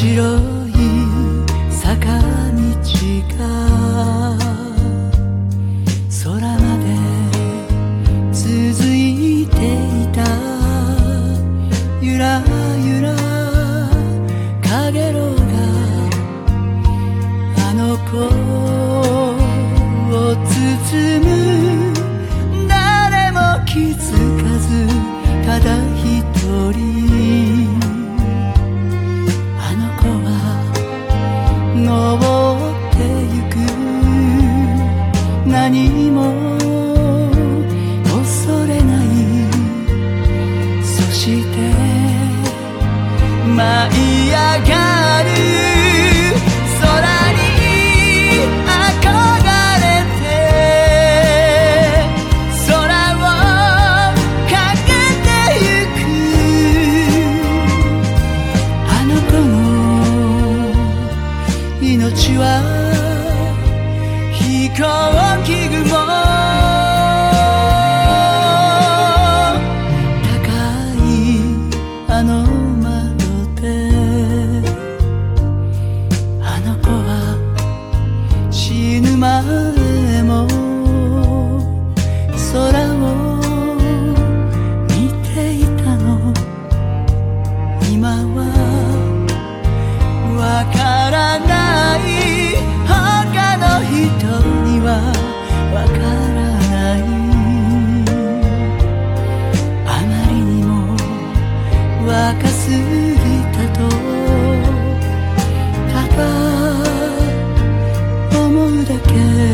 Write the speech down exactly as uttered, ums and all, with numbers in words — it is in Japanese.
白い坂道が空まで続いていた。ゆらゆらかげろうがあの子を包む。誰も気づかずただ一人あの子は登ってゆく。何も恐れない。そして舞い上がる空に憧れて空をかけてゆく。あの子の命は飛行機雲。高いあの窓であの子は死ぬまでも空を見ていたの。今はわからない。他の人にはわからない。あまりにも若すぎたとただ思うだけ。